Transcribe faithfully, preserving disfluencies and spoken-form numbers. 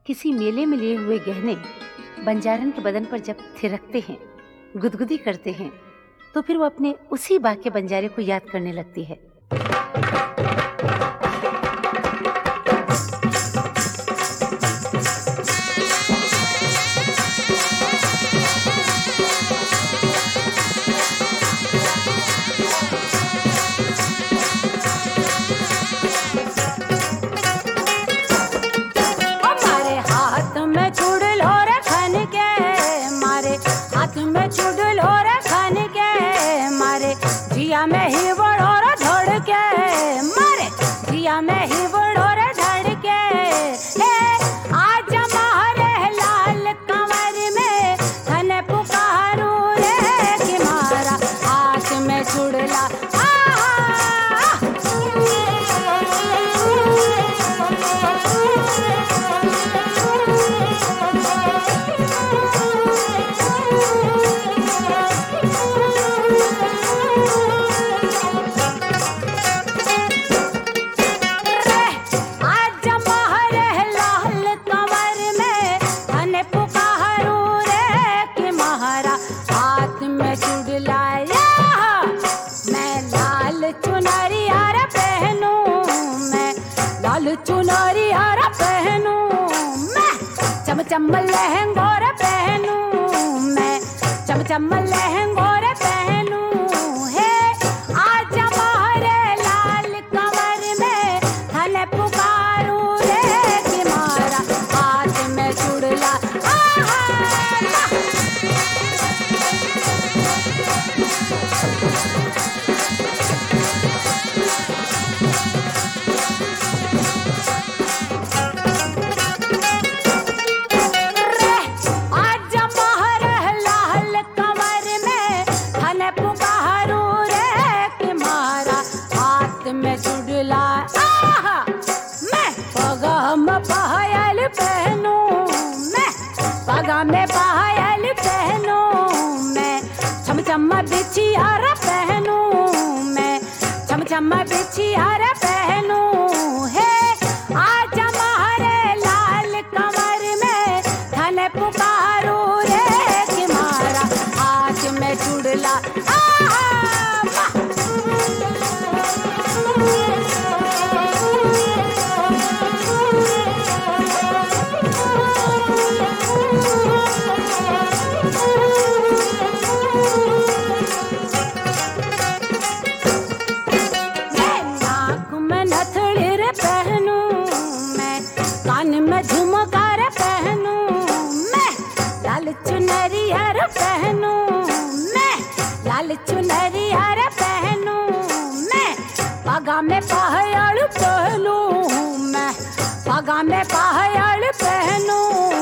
किसी मेले में लिए हुए गहने बंजारन के बदन पर जब थिरकते हैं, गुदगुदी करते हैं, तो फिर वो अपने उसी बाके बंजारे को याद करने लगती है। जिया में ही बड़ोर धड़ के मारे, जिया में ही बड़ोर धड़ के आज मारे लाल कंवर में धन पुकारू रे कि मारा हाथ में चुड़ला चुनरी हार पहनू मैं, चम चम लहंगोर पहनू मैं, चम चम लहंगोर पहनू है आज मारे लाल कंवर में धन पुकारू रे कि मारा हाथ में चुड़ला में चुड़ला आहा मैं पगम पायल पहनू मैं, पगा में पायल पहनू मैं, छम छम बिछियार पहनू मैं, छम छम बिछियार पहनू है आज हमारे लाल कंवर में धन पुकारू रे कि मारा हाथ में चुड़ला आहा पहनू मैं, कान में झुमकार पहनू मैं, लाल चुनरी हार पहनू मैं, लाल चुनरी हार पहनू मैं, पगा में पायल पहनू मैं, पगा में पायल पहनू